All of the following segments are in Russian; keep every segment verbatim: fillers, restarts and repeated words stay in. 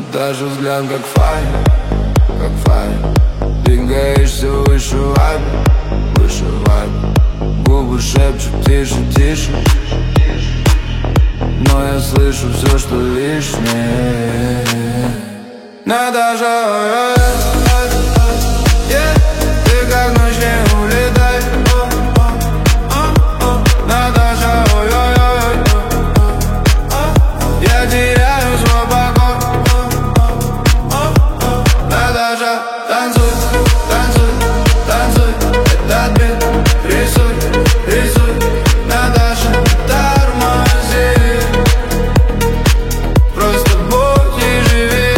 Даже взгляд как файл, как файл. Двигаешься выше вайб, выше вайб. Губы шепчут тише, тише, но я слышу все, что лишнее. Надо же, yeah, ты как ночь, не улетай. Надо же, я теряю свой покой. Надо же, танцуй, танцуй, танцуй. Этот бит рисуй, рисуй. Надо же, тормози. Просто будь и живи.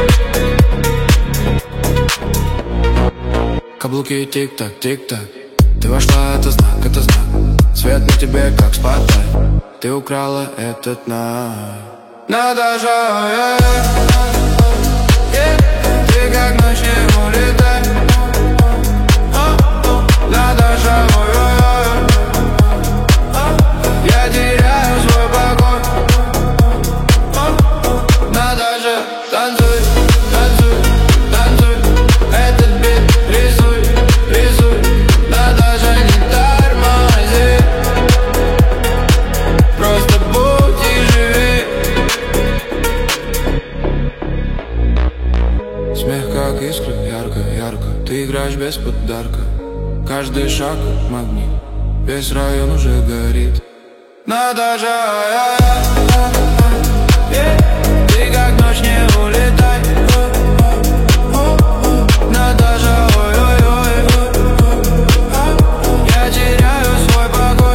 Каблуки тик-так, тик-так. Ты вошла, это знак, это знак. Свет на тебе как спотлайт. Ты украла этот найт. Надо же, yeah, yeah. Ты как ночь, не улетай. Надо же, я теряю свой покой. Надо же, танцуй, танцуй, танцуй. Этот бит рисуй, рисуй. Надо же, не тормози. Просто будь и живи. Смех как искра, ярко, ярко. Ты играешь без подарка. Каждый шаг как магнит. Весь район уже горит. Надо же, ты как ночь, не улетай. Надо же, я теряю свой покой.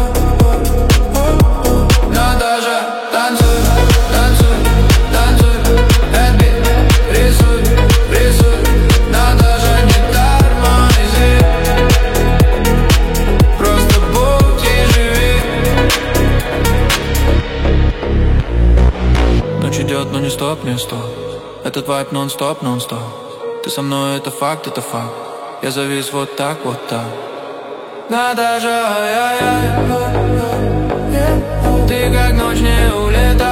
Надо же, танцуй, танцуй, танцуй. Этот бит рисуй, рисуй. Надо же, не тормози. Просто будь и живи. Ночь идет, но не стоп, не стоп. Этот вайб нон-стоп, нон-стоп. Ты со мной, это факт, это факт. Я завис вот так, вот так. Надо же, ай-яй-яй. Ты как ночь, не улетай.